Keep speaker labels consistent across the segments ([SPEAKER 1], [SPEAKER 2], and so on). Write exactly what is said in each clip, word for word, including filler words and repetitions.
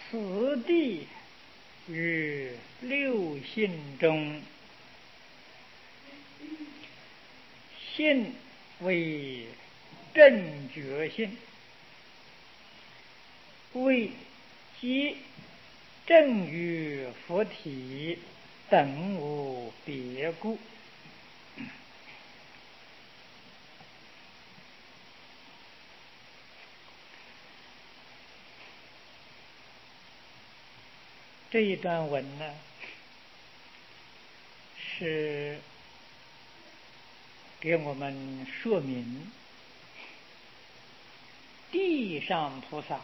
[SPEAKER 1] 此地于六性中，性为正觉性，为即正于佛体等无别故。这一段文呢，是给我们说明地上菩萨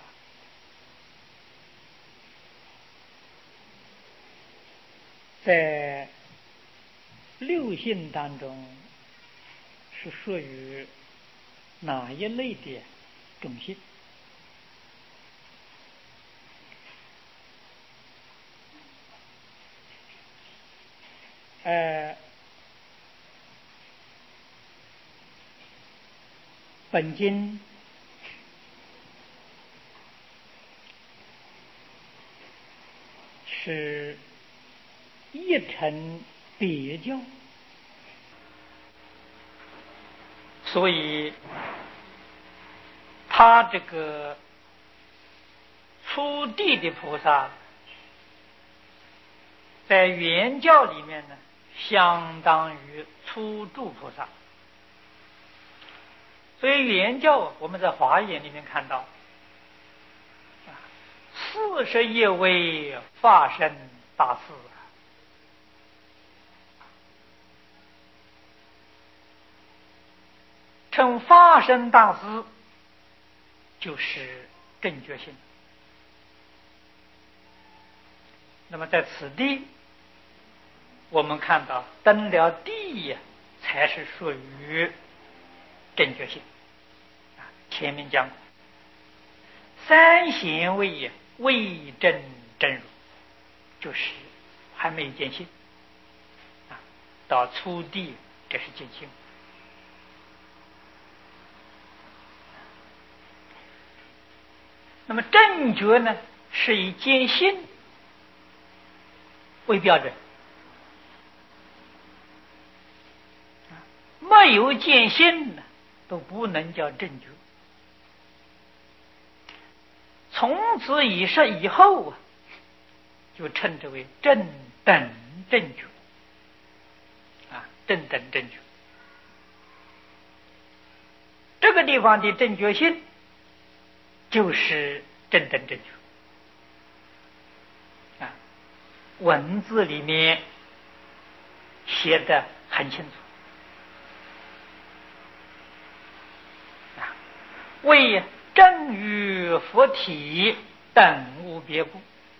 [SPEAKER 1] 在六性当中是属于哪一类的种性？呃，本经是一乘别教，所以他这个初地的菩萨，在原教里面呢，相当于初住菩萨。所以原教我们在华严里面看到，四十一位法身大士，称法身大士就是正觉性。那么在此地，我们看到登了地才是属于正觉性。前面讲过，三贤位未证真如，就是还没见性啊。到初地这是见性。那么正觉呢，是以见性为标准，没有见性呢，都不能叫正觉。从此以上以后啊，就称之为正等正觉啊，正等正觉。这个地方的正觉性就是正等正觉啊，文字里面写得很清楚啊，为正于佛体等无别故。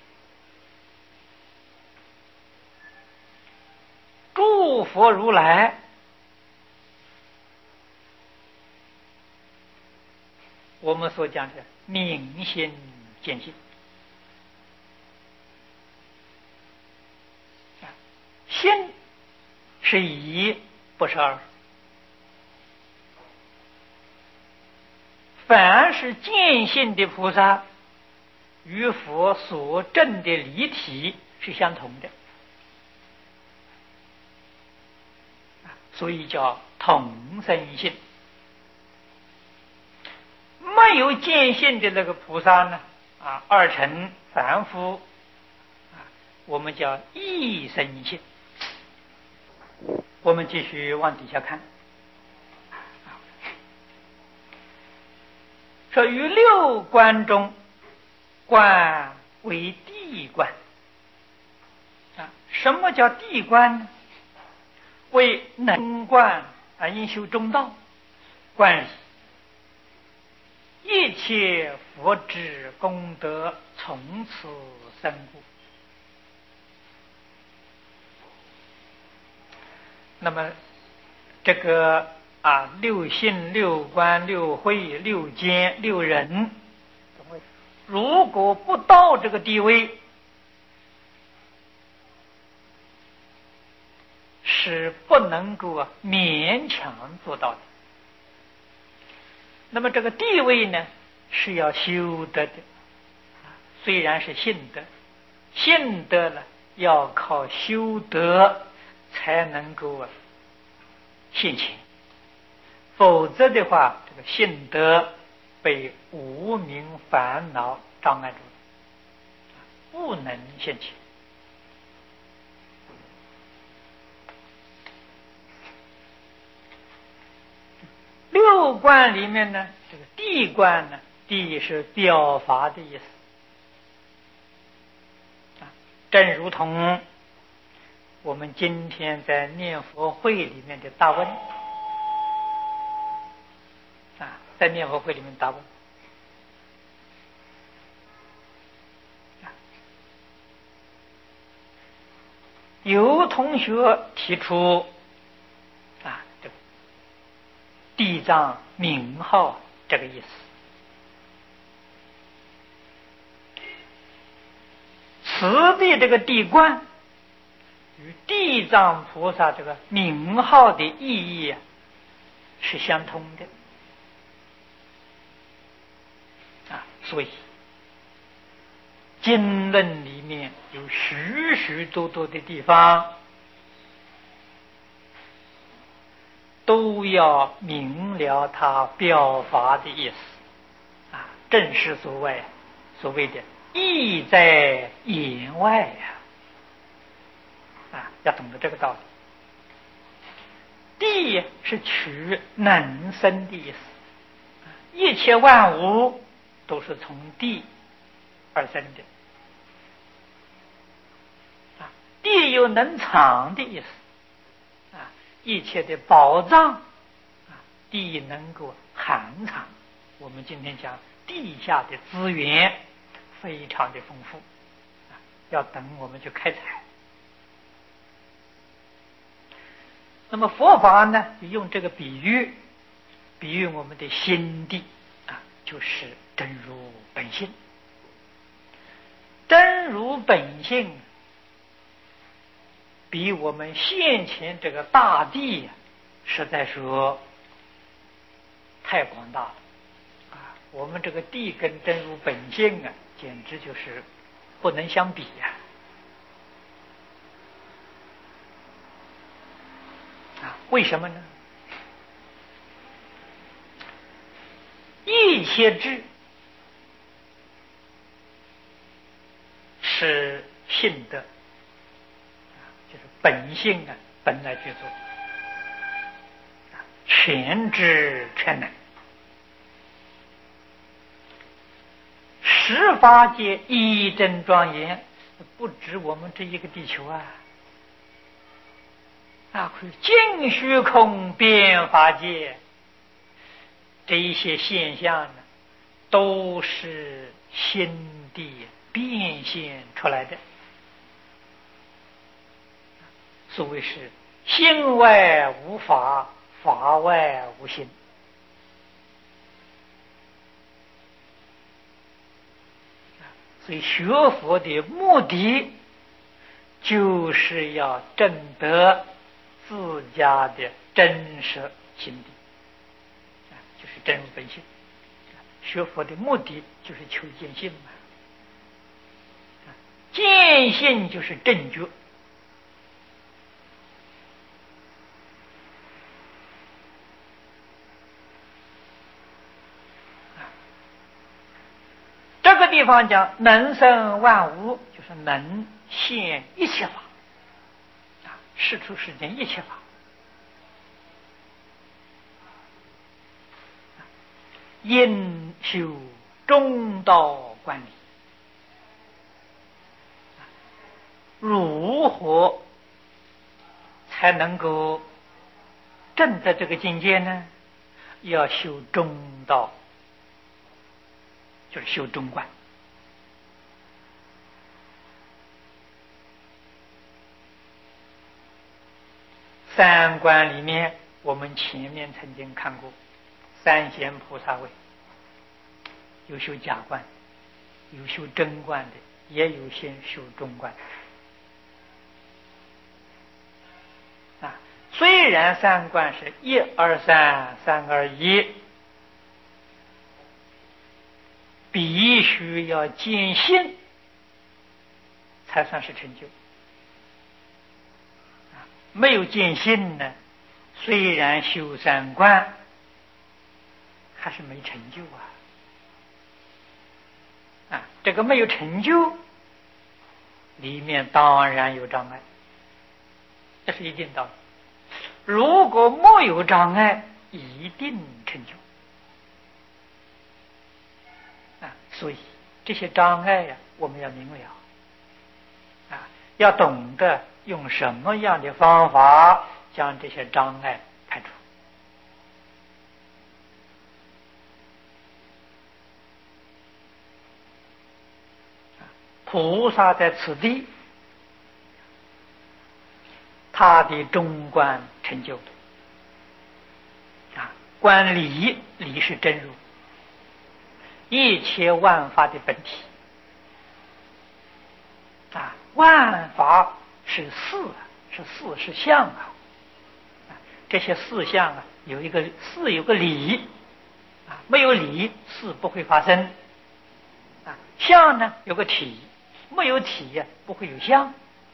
[SPEAKER 1] 诸佛如来我们所讲的明心见性，心是一，不是二。凡是见性的菩萨，与佛所证的离体是相同的，所以叫同生性。没有见性的那个菩萨呢，啊，二乘凡夫，啊，我们叫异生性。我们继续往底下看。说于六观中，观为地观啊。什么叫地观呢？为能观啊，应修中道，观一切佛之功德从此生故。那么这个啊，六性、六观、六慧、六间、六人，如果不到这个地位，是不能够勉强做到的。那么这个地位呢，是要修得的， 虽然是信德，信德了要靠修德才能够啊现前，否则的话，这个信德被无明烦恼障碍住了，不能现前。六观里面呢，这个地观呢，地是表法的意思啊，正如同我们今天在念佛会里面的大问啊，在念佛会里面大问啊，有同学提出啊，这个地藏名号这个意思。此地这个地观与地藏菩萨这个名号的意义啊是相通的啊，所以经论里面有许许多多的地方都要明了他表法的意思啊，正是所谓所谓的意在言外呀、啊，啊，要懂得这个道理。地是取能生的意思，一切万物都是从地而生的啊，地有能藏的意思啊，一切的宝藏啊，地能够含藏。我们今天讲地下的资源非常的丰富啊，要等我们去开采。那么佛法呢，用这个比喻，比喻我们的心地啊，就是真如本性。真如本性比我们现前这个大地实在说太广大了啊！我们这个地跟真如本性啊，简直就是不能相比呀！啊，为什么呢？一切智是性德，就是本性啊，本来具足，全知全能。十法界一真庄严，不止我们这一个地球啊！啊，尽虚空遍法界，这一些现象呢，都是心地变现出来的。所谓是心外无法，法外无心。所以学佛的目的就是要证得自家的真实心地，就是真如本性。学佛的目的就是求见性嘛，见性就是正觉。这个地方讲能生万物，就是能现一切法啊，事出世间一切法。应修中道观理，如何才能够证得这个境界呢？要修中道，就是修中观。三观里面，我们前面曾经看过，三贤菩萨位，有修假观，有修真观的，也有先修中观。啊，虽然三观是一二三，三二一， 必须要见性，才算是成就。没有见性呢，虽然修三观，还是没成就啊！啊，这个没有成就，里面当然有障碍，这是一定道理。如果没有障碍，一定成就。啊，所以这些障碍呀、啊，我们要明了，啊，要懂得用什么样的方法将这些障碍排除。菩萨在此地，他的中观成就的啊，观理，理是真如，一切万法的本体啊，万法是事，是事是相啊，这些事相啊，有一个事有个理啊，没有理事不会发生啊，相呢有个体，没有体呀、啊、不会有相。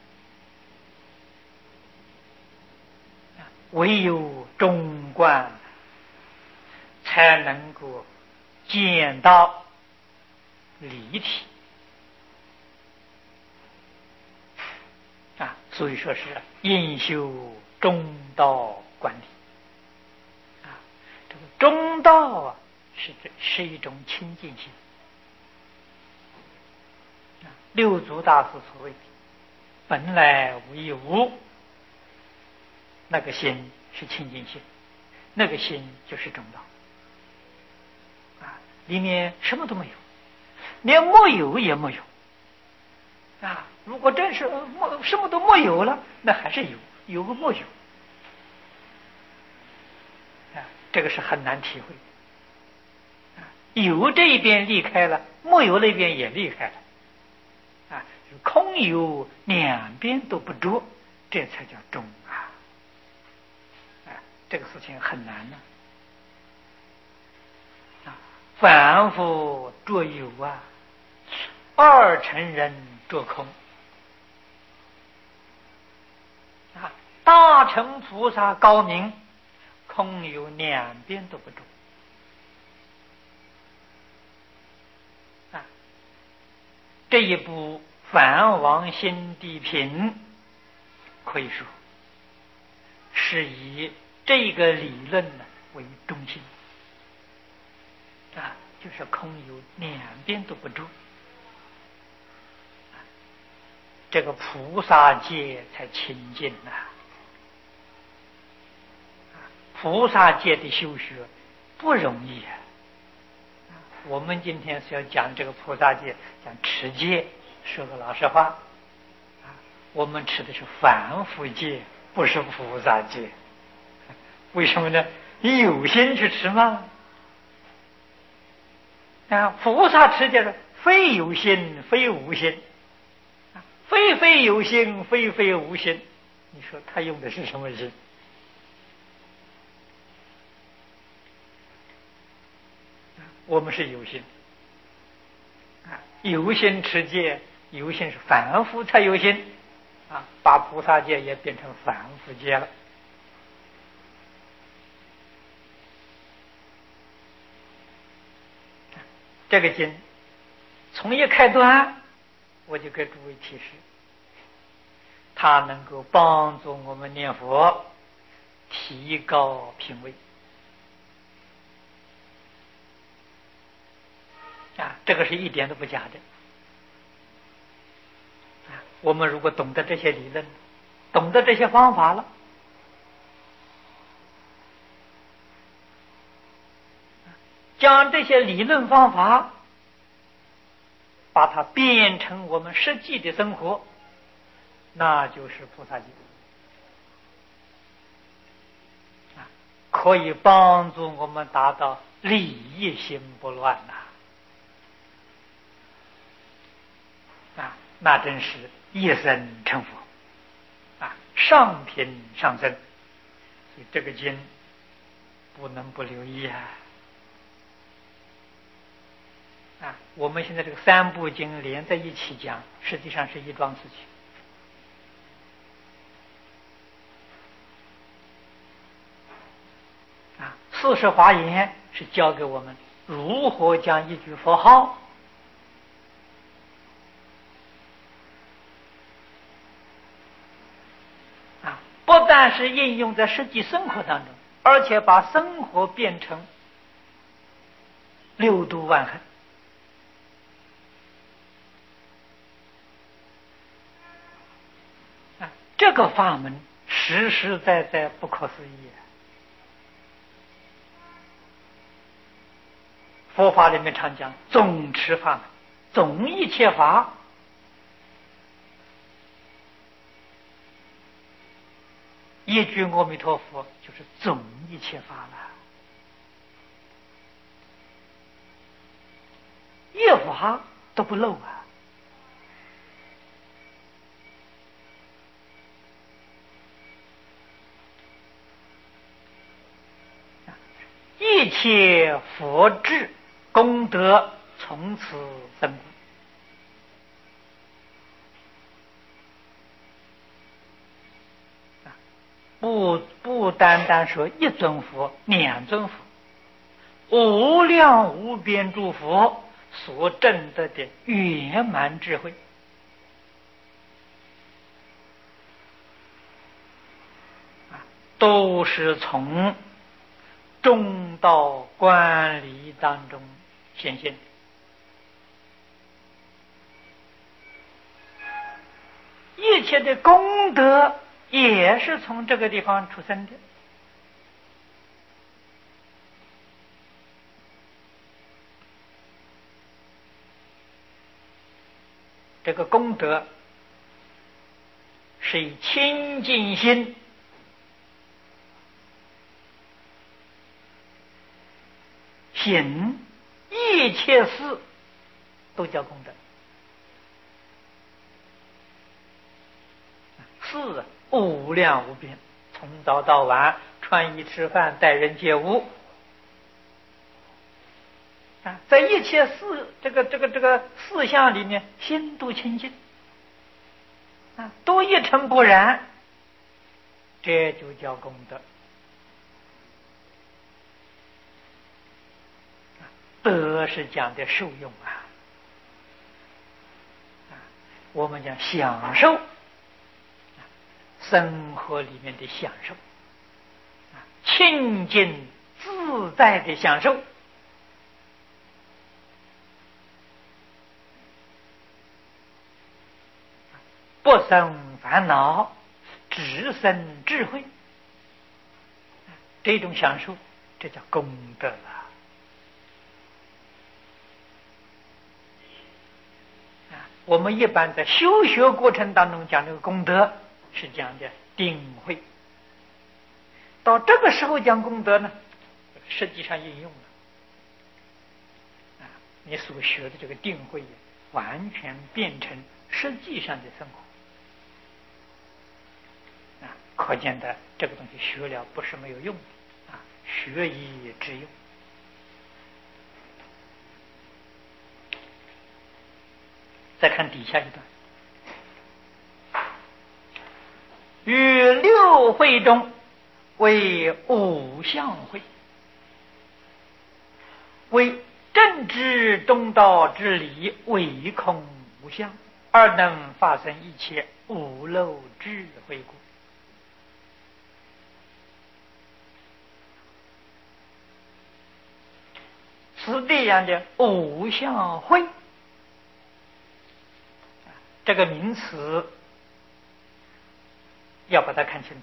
[SPEAKER 1] 唯有中观才能够见到离体啊，所以说是应修中道观理啊。这个中道啊，是是一种清净心啊。六祖大师所谓的本来无一物，那个心是清净心，那个心就是中道啊，里面什么都没有，连没有也没有啊。如果真是没什么都没有了，那还是有，有个没有啊，这个是很难体会啊。有这一边离开了，没有那边也离开了啊，空有两边都不着，这才叫中啊。这个事情很难呢、啊，啊，凡夫着有啊，二乘人着空啊，大乘菩萨高明，空有两边都不着啊。这一部《梵王心地品》可以说是以这个理论呢为中心啊，就是空有两边都不住，这个菩萨界才清净呐、啊。菩萨界的修学不容易啊。我们今天是要讲这个菩萨界，讲持戒，说个老实话啊，我们持的是凡夫戒，不是菩萨戒。为什么呢？你有心去吃吗？啊，菩萨持戒是非有心，非无心，非非有心，非非无心。你说他用的是什么心？我们是有心啊，有心持戒，有心是凡夫才有心啊，把菩萨戒也变成凡夫戒了。这个经从一开端，我就给诸位提示，它能够帮助我们念佛提高品位啊，这个是一点都不假的啊。我们如果懂得这些理论，懂得这些方法了，将这些理论方法把它变成我们实际的生活，那就是菩萨戒啊，可以帮助我们达到理一心不乱呐啊，那真是一生成佛啊，上品上生。所以这个经不能不留意啊。 啊，我们现在这个三部经连在一起讲，实际上是一桩事情。啊，四十华严是教给我们如何将一句佛号啊，不但是应用在实际生活当中，而且把生活变成六度万恒。啊，这个法门实实在在不可思议。佛法里面常讲总持法门，总一切法，一句阿弥陀佛就是总一切法了，一法都不漏啊。一切佛智功德从此增固。不不单单说一尊佛、两尊佛，无量无边诸佛所证得的圆满智慧，都是从中道观理当中显现。一切的功德也是从这个地方出生的。这个功德是以清净心行一切事都叫功德。事无量无边，从早到晚，穿衣吃饭，待人接物啊，在一切事这个这个这个事项里面，心都清净啊，都一尘不染，这就叫功德。德是讲的受用啊，我们讲享受，生活里面的享受，清净自在的享受，不生烦恼，只生智慧，这种享受，这叫功德啊。我们一般在修学过程当中讲这个功德，是讲的定慧。到这个时候讲功德呢，实际上应用了啊，你所学的这个定慧完全变成实际上的生活啊，可见的这个东西学了不是没有用的啊，学以致用。再看底下一段，于六会中为五相会，为正知中道之理，唯空无相，而能发生一切无漏智慧故。是这样的五相会，这个名词要把它看清楚。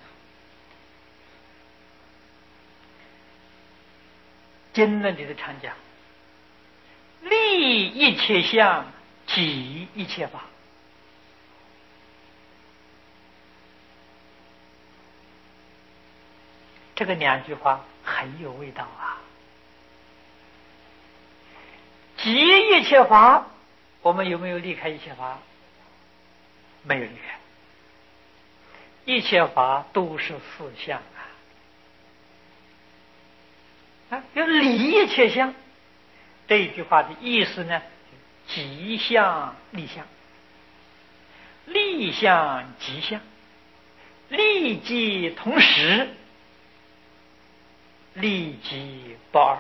[SPEAKER 1] 经论里的常讲，立一切相，即一切法。这个两句话很有味道啊。即一切法，我们有没有离开一切法？没有离开。一切法都是四相啊，啊，要离一切相。 这一句话的意思呢，吉相立相，立相吉相，利即同时，利即不二，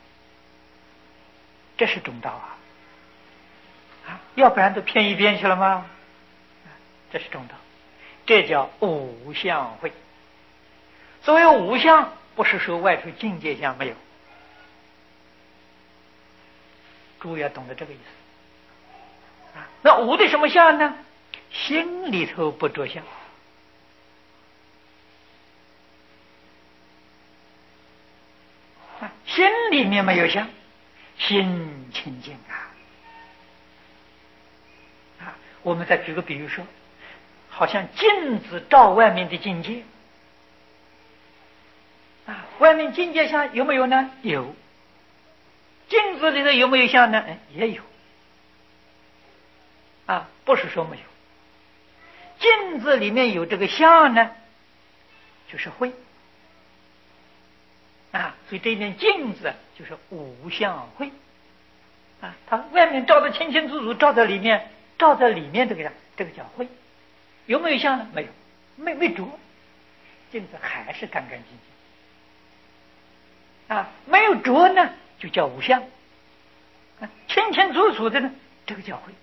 [SPEAKER 1] 这是中道啊！啊，要不然都偏一边去了吗？这是中道，这叫无相会。所谓无相，不是说外头境界相没有，诸位要懂得这个意思啊。那无的什么相呢？心里头不着相啊，心里面没有相，心清净啊。啊，我们再举个比喻说，好像镜子照外面的境界啊，外面境界相有没有呢？有。镜子里头有没有相呢？也有啊，不是说没有。镜子里面有这个相呢，就是慧啊，所以这一面镜子就是无相慧啊，它外面照得清清楚楚，照在里面，照在里面这个这个叫慧。有没有相呢？没有，没没着，镜子还是干干净净啊，没有着呢，就叫无相啊，清清楚楚的呢，这个叫慧。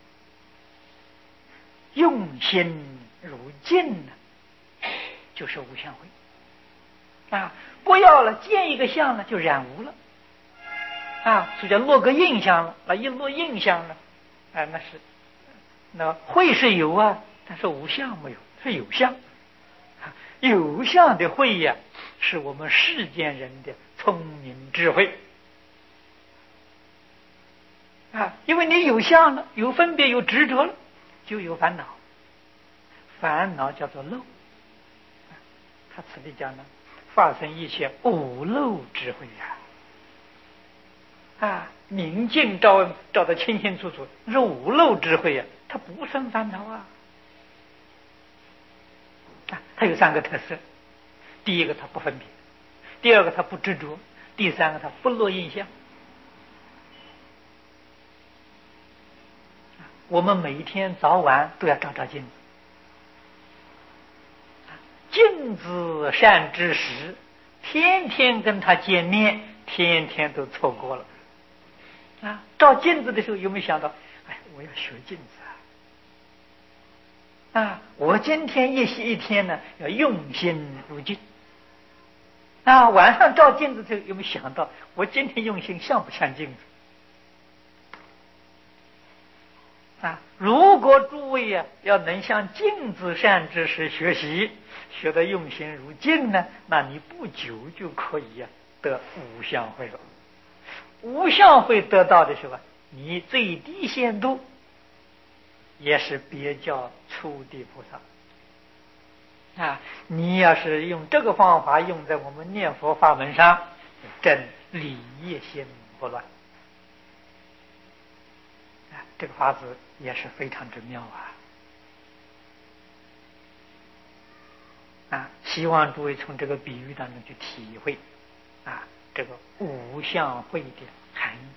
[SPEAKER 1] 用心如镜呢，就是无相慧啊！不要了，见一个相呢，就染污了啊，所以叫落个印象了。那一落印象了，啊，那是那慧是有啊，但是无相没有，是有相啊。有相的慧呀，是我们世间人的聪明智慧啊，因为你有相了，有分别，有执着了，就有烦恼。烦恼叫做漏，他此地讲呢，发生一切无漏智慧呀、啊，啊，明镜照照得清清楚楚，那是无漏智慧呀、啊，它不生烦恼啊。啊，它有三个特色：第一个，它不分别；第二个，它不执着；第三个，它不落印象。我们每一天早晚都要照照镜子。镜子善知识，天天跟他见面，天天都错过了啊！照镜子的时候有没有想到，哎，我要学镜子啊！啊，我今天一息一天呢，要用心如镜啊！晚上照镜子的时候有没有想到，我今天用心像不像镜子？啊，如果诸位呀、啊、要能向镜子善知识学习，学得用心如镜呢，那你不久就可以呀、啊、得无相慧了。无相慧得到的时候，你最低限度也是别叫初地菩萨啊。你要是用这个方法用在我们念佛法门上，真理业心不乱。这个法子也是非常之妙啊！啊，希望诸位从这个比喻当中去体会啊，这个无相慧的含义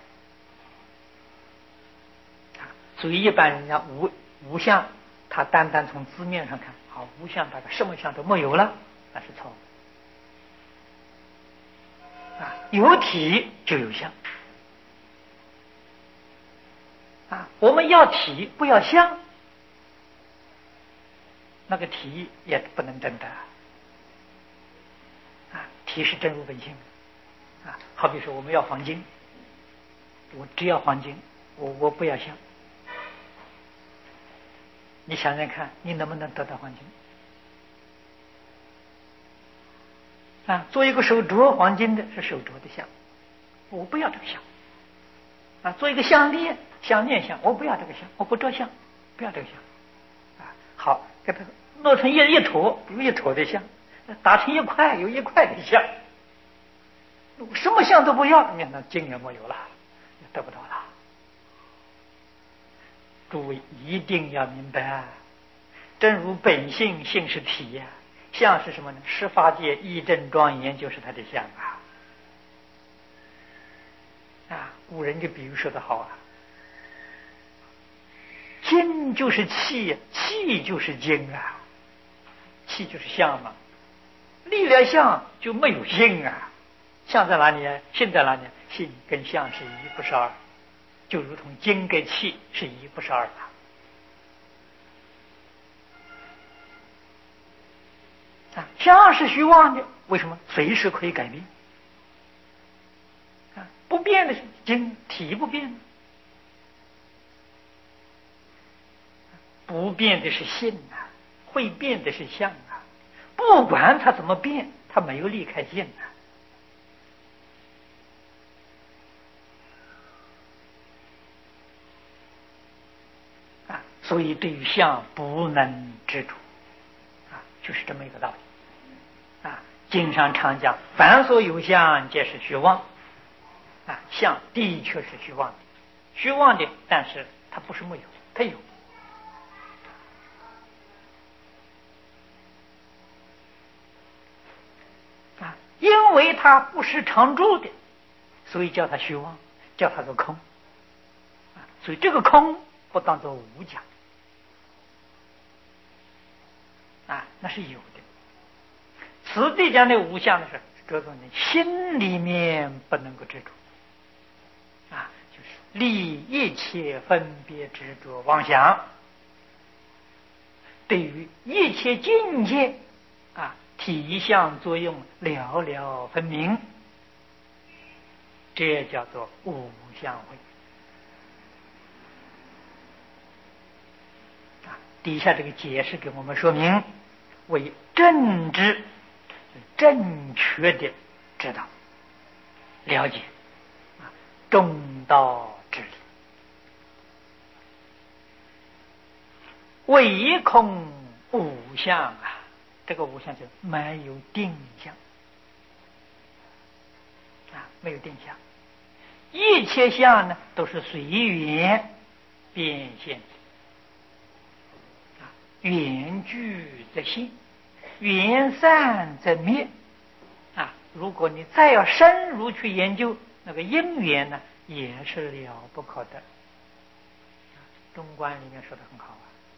[SPEAKER 1] 啊。所以一般人家无无相，他单单从字面上看，好，无相大概什么相都没有了，那是错误啊。有体就有相。啊，我们要体不要相，那个体也不能真的啊，体是真如本性啊。好比说我们要黄金，我只要黄金，我我不要相。你想想看，你能不能得到黄金啊？做一个手镯黄金的是手镯的相，我不要这个相啊。做一个项链。项链相，我不要这个相，我不着相，不要这个相啊。好，给它弄成一一坨，有一坨的相；打成一块，有一块的相。什么相都不要，你那金也没有了，得不到了。诸位一定要明白啊！真如本性，性是体呀、啊，相是什么呢？十法界一真庄严就是它的相啊。啊， 古人这比喻说的好啊，精就是气，气就是精啊，气就是相嘛，离了相就没有性啊，相在哪里啊？性在哪里？性跟相是一不是二，就如同精跟气是一不是二的。啊，相是虚妄的，为什么？随时可以改变。啊，不变的是精，体不变，不变的是性啊，会变的是相啊。不管它怎么变，它没有离开性啊。啊，所以对于相不能执着，啊，就是这么一个道理。啊，经常常讲，凡所有相，皆是虚妄。啊，相的确是虚妄的，虚妄的，但是它不是没有，它有。啊，因为它不是常住的，所以叫它虚妄，叫它做空。啊，所以这个空不当作无讲。啊，那是有的。此地讲的无相的是这种的心里面不能够执着，啊，就是离一切分别执着妄想，对于一切境界啊体相作用了了分明，这叫做无相会。啊，底下这个解释给我们说明，为正知。正确的知道了解啊，中道之理，唯空无相啊，这个无相就没有定相啊，没有定相，一切相呢都是随缘变现啊，缘聚则现，缘散则灭啊！如果你再要深入去研究那个因缘呢，也是了不可得。中观里面说的很好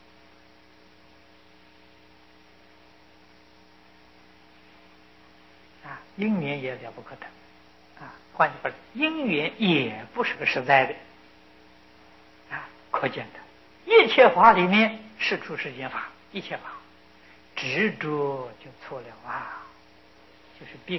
[SPEAKER 1] 啊，啊，因缘也了不可得啊。换句话说，因缘也不是个实在的啊，可见的，一切法里面是出世间法，一切法执着就错了啊。就是病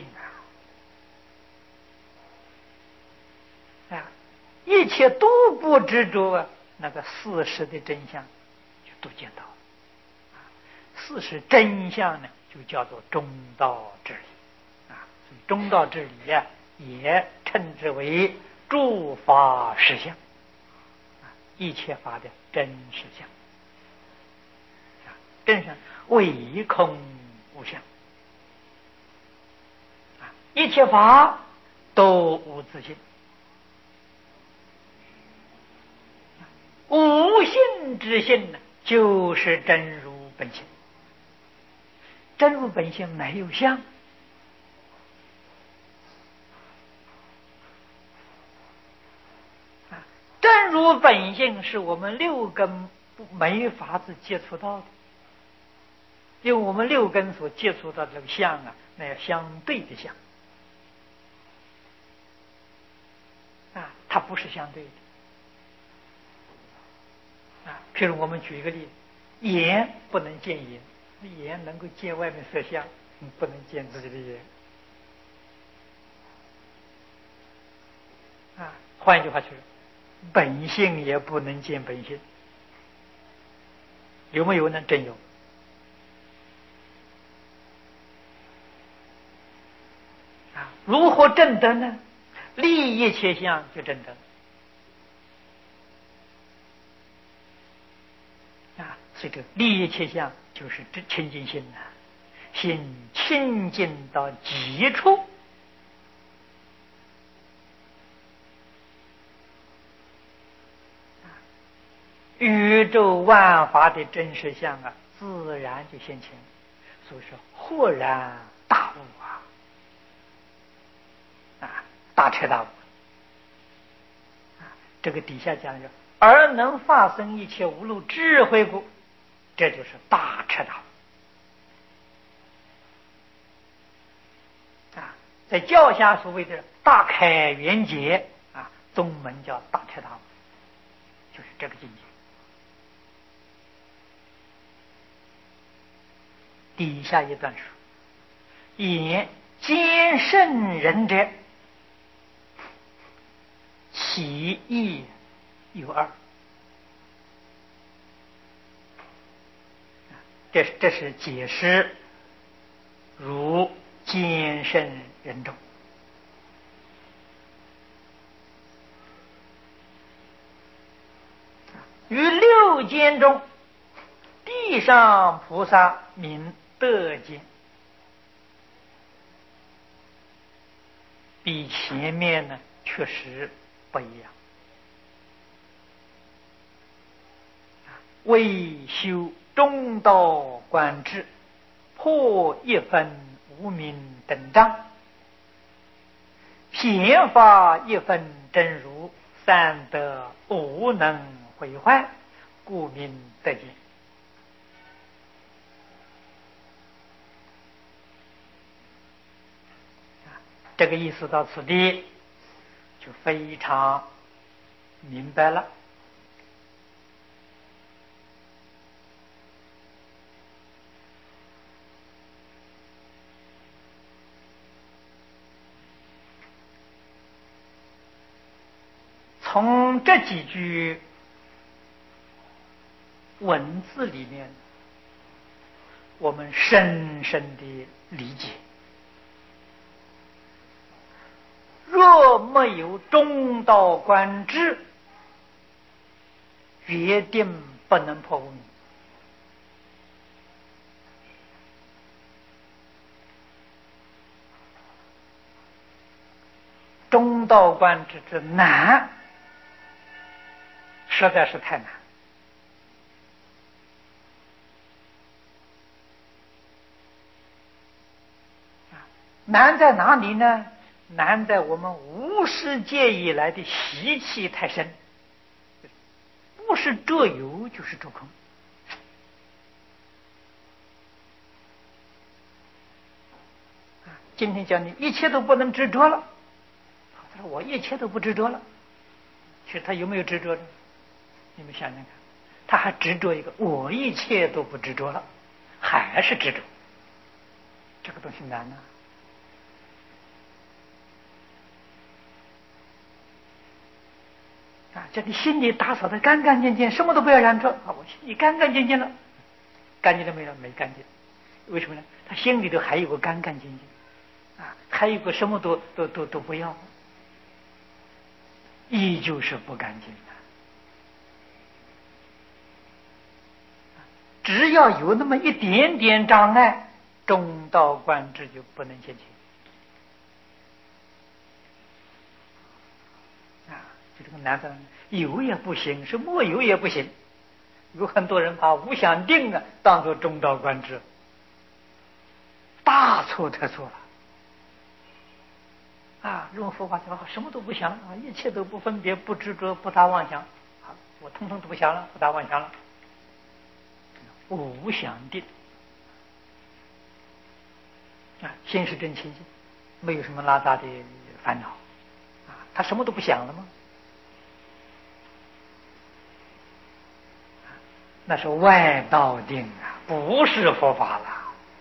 [SPEAKER 1] 啊！啊，一切都不执着啊，那个事实的真相就都见到了。啊，事实真相呢，就叫做中道之理啊。所以中道之理呀、啊，也称之为诸法实相啊，一切法的真实相啊，真相唯空无相。一切法都无自性，无性之性呢，就是真如本性。真如本性没有相啊，真如本性是我们六根没法子接触到的，因为我们六根所接触到的这个相啊，那要相对的相。啊，它不是相对的啊。譬如我们举一个例子，眼不能见眼，眼能够见外面色相，不能见自己的眼啊。换一句话说，本性也不能见本性，有没有呢？真有啊。如何证得呢？立一切相就证得啊。所以这个立一切相就是清净心呐、啊，心清净到极处，宇宙万法的真实相啊，自然就现前。所以说，豁然大悟啊，啊，大彻大悟这个底下讲的，而能发生一切无漏智慧故，这就是大彻大悟啊！在教下所谓的大开圆解啊，宗门叫大彻大悟，就是这个境界。底下一段说：言兼圣人者，其意有二。这是这是解释如兼圣人众。于六间中，地上菩萨名德间，比前面呢确实不一样。为修中道观智，破一分无明等障，显发一分真如，三德无能毁坏，故名德间。这个意思到此地就非常明白了。从这几句文字里面，我们深深的理解，若没有中道观智，决定不能破无明。中道观智之难，实在是太难。难在哪里呢？难在我们无始界以来的习气太深，不是着有就是着空。今天讲你一切都不能执着了，他说我一切都不执着了，其实他有没有执着呢？你们想想看，他还执着一个我一切都不执着了，还是执着，这个东西难啊。啊，这你心里打扫的干干净净，什么都不要染着，啊，我心里干干净净了，干净了没有？没干净。为什么呢？他心里头还有个干干净净，啊，还有个什么都都都都不要，依旧是不干净的。只要有那么一点点障碍，中道观智就不能现前。就这个难的，有也不行，是没有也不行。有很多人把无想定啊当作中道观智，大错特错了。啊，用佛法讲，什么都不想啊，一切都不分别，不执着，不打妄想。好，我通通都不想了，不打妄想了，无想定啊，心是真清净，没有什么拉杂的烦恼啊，他什么都不想了吗？那是外道定啊，不是佛法了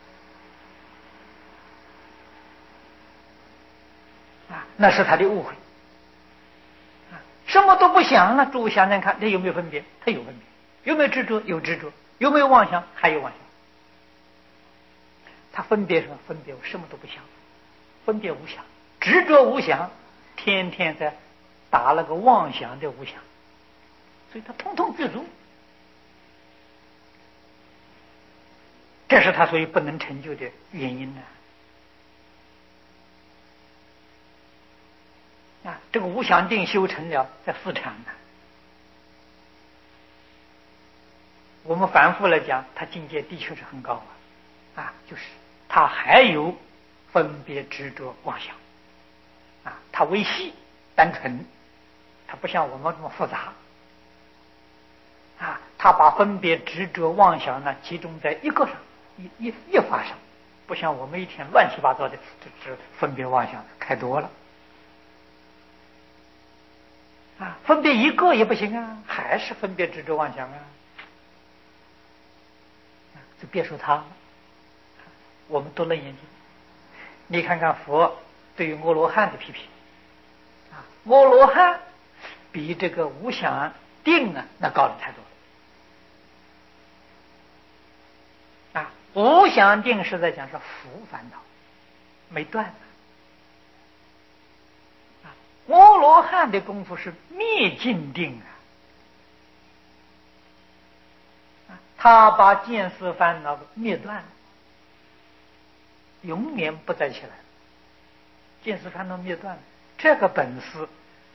[SPEAKER 1] 啊，那是他的误会啊，什么都不想了，诸位想想看，他有没有分别？他有分别。有没有执着？有执着。有没有妄想？还有妄想。他分别什么？分别我什么都不想，分别无想，执着无想，天天在打了个妄想的无想，所以他通通具足。这是他所以不能成就的原因呢。啊，这个无想定修成了，在四禅呢。我们反复来讲，他境界的确是很高啊，啊，就是他还有分别执着妄想，啊，他微细单纯，他它不像我们这么复杂啊，它把分别执着妄想呢集中在一个上，一一一法上，不像我们一天乱七八糟的，这这分别妄想太多了啊，分别一个也不行啊，还是分别执着妄想啊，就别说它了。我们多楞严经，你看看佛对于阿罗汉的批评啊，阿罗汉比这个无想定啊那高的太多了啊！无想定是在讲是福烦恼没断啊，阿罗汉的功夫是灭尽定啊，他把见思烦恼灭断了，永远不再起来，见思烦恼灭断了，这个本事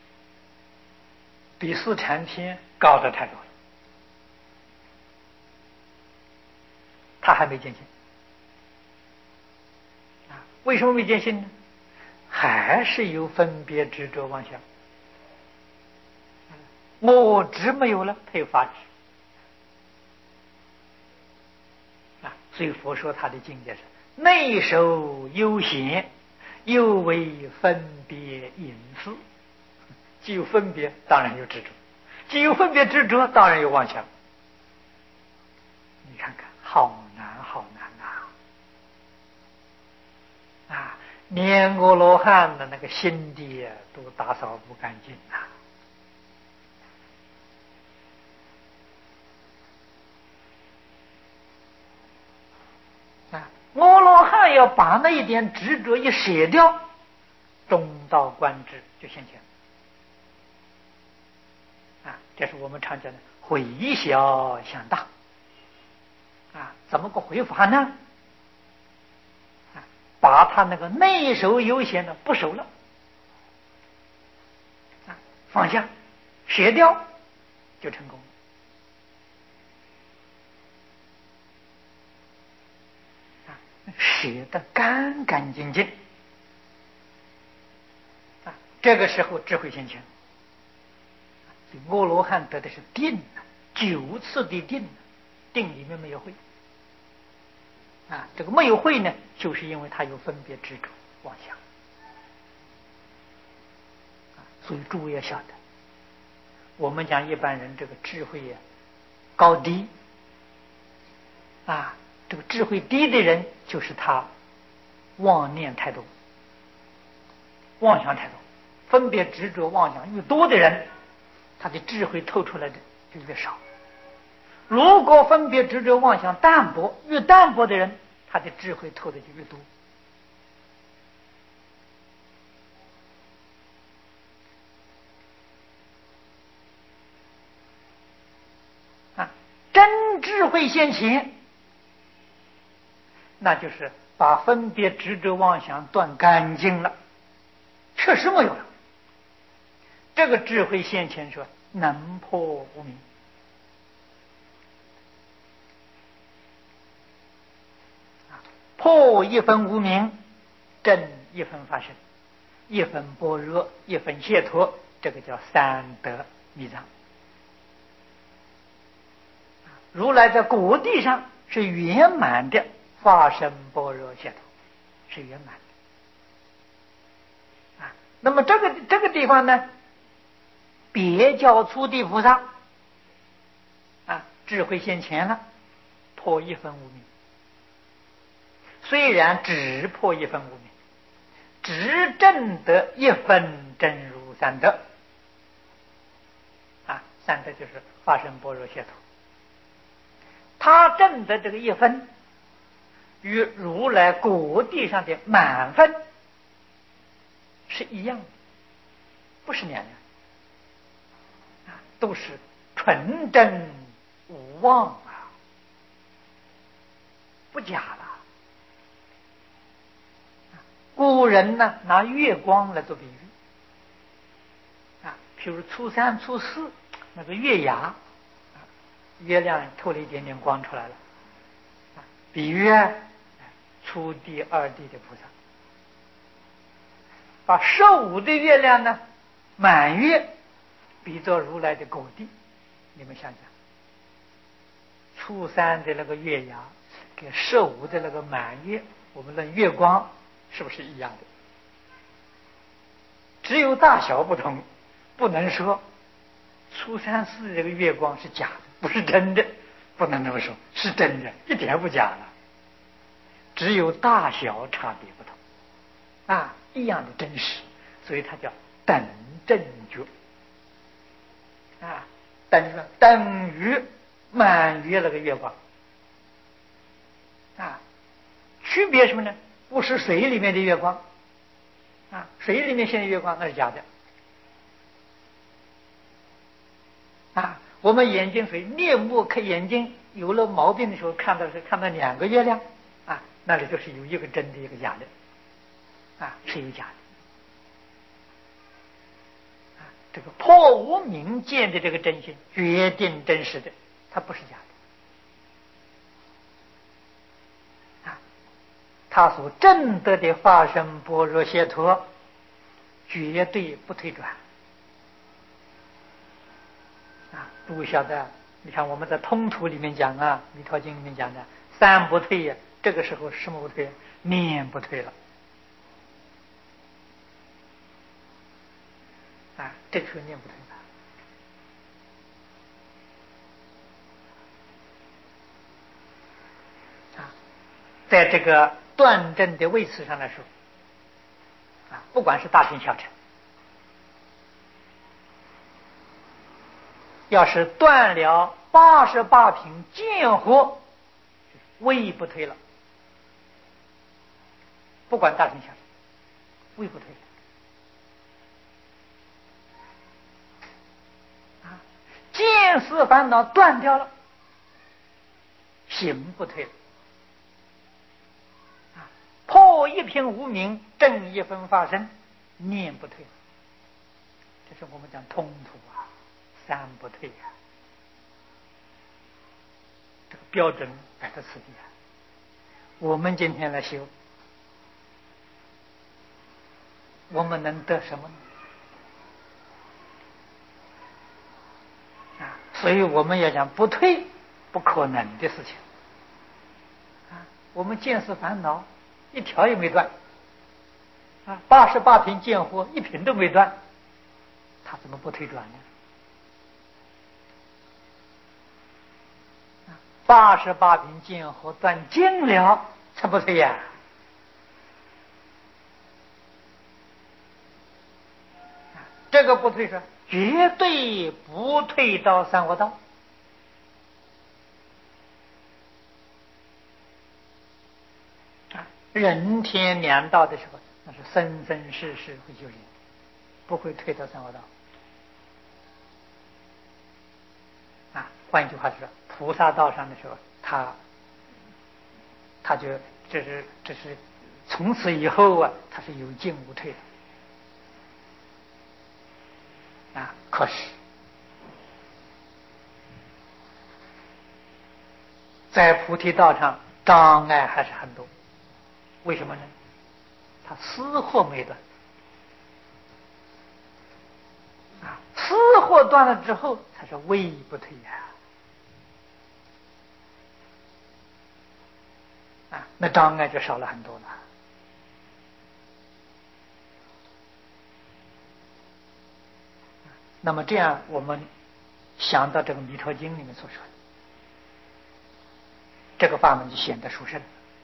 [SPEAKER 1] 比四禅天高的太多了，他还没见性啊？为什么没见性呢？还是有分别执着妄想，我执没有了，他有法执啊。所以佛说他的境界是内守悠闲，又为分别隐私。既有分别，当然有执着；既有分别执着，当然有妄想。你看看，好难，好难啊！啊，连阿罗汉的那个心地都打扫不干净啊！啊，阿罗汉要把那一点执着一舍掉，中道观之就现前。啊，这是我们常讲的回小向大啊，怎么个回法呢？啊，把他那个内守悠闲的不守了啊，放下舍掉就成功啊，舍得干干净净啊，这个时候智慧现前。阿罗汉得的是定，九次的定，定里面没有慧啊。这个没有慧呢，就是因为他有分别执着妄想啊。所以诸位要晓得，我们讲一般人这个智慧呀高低啊，这个智慧低的人，就是他妄念太多，妄想太多，分别执着妄想越多的人，他的智慧透出来的就越少。如果分别执着妄想淡薄，越淡薄的人，他的智慧透的就越多啊。真智慧现前，那就是把分别执着妄想断干净了，确实没有了。这个智慧现前说能破无明破一分无明，正一分法身，一分般若，一分解脱，这个叫三德密藏。如来在果地上是圆满的法身般若解脱，是圆满的啊。那么这个这个地方呢，别教初地菩萨啊，智慧现前了，破一分无明。虽然只破一分无明，只证得一分真如三德啊，三德就是法身般若解脱。他证得这个一分，与如来果地上的满分是一样的，不是两样啊，都是纯真无妄啊，不假了。古人呢拿月光来做比喻啊，譬如初三初四那个月牙啊，月亮透了一点点光出来了啊，比喻初地二地的菩萨，把十五的月亮呢满月比作如来的果地。你们想想，初三的那个月牙跟十五的那个满月，我们论月光是不是一样的？只有大小不同，不能说初三四这个月光是假的，不是真的，不能这么说，是真的，一点不假了。只有大小差别不同，啊，一样的真实，所以它叫等正觉，啊，等等于满月那个月光，啊，区别什么呢？不是水里面的月光，啊，水里面现在月光那是假的，啊，我们眼睛水面目看眼睛有了毛病的时候，看到是看到两个月亮，啊，那里就是有一个真的，一个假的，啊，是有假的。这个破无明见的这个真心决定真实的，它不是假的，啊，他所证得的法身般若解脱绝对不退转，啊，不晓得，你看我们在通途里面讲啊，弥陀经里面讲的三不退呀，这个时候什么不退？念不退了。啊，这个时候念不退了。啊，在这个断证的位次上来说，啊，不管是大乘小乘，要是断了八十八品见惑，位不退了。不管大乘小乘，位不退了。啊，见思烦恼断掉了，行不退了。啊，破一品无明，正一分法身，念不退了。这是我们讲通途啊，三不退啊。这个标准摆在此地啊。我们今天来修，我们能得什么呢？啊，所以我们要讲不退，不可能的事情。啊，我们见思烦恼一条也没断，啊，八十八品见惑一品都没断，他怎么不退转呢？八十八品见惑断尽了，才不退呀！这个不退是绝对不退到三恶道。啊，人天两道的时候，那是生生世世会修行，不会退到三恶道。啊，换句话说，菩萨道上的时候，他他就这是这是从此以后啊，他是有进无退的。啊，可是，在菩提道上障碍还是很多。为什么呢？他私货没断。啊，私货断了之后，才是位不退呀。啊，那障碍就少了很多了。那么这样，我们想到这个《弥陀经》里面所说的，这个法门就显得殊胜。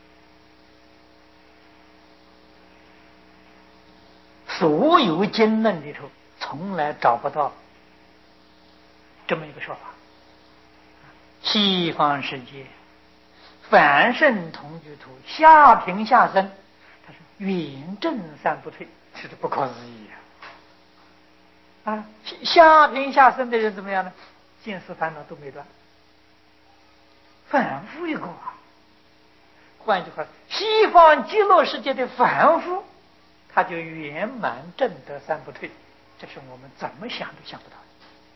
[SPEAKER 1] 所有经论里头，从来找不到这么一个说法。西方世界凡圣同居土，下品下生，他是圆正三不退，这是不可思议啊！啊，下品下生的人怎么样呢？见思烦恼都没断，凡夫一个啊。换句话，西方极乐世界的凡夫，他就圆满正得三不退，这是我们怎么想都想不到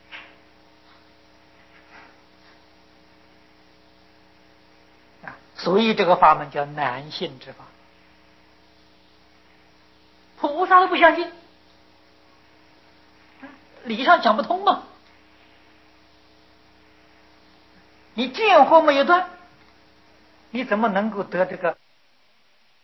[SPEAKER 1] 的啊！所以这个法门叫难信之法，菩萨都不相信。 理上讲不通嘛。你见惑没有断，你怎么能够得这个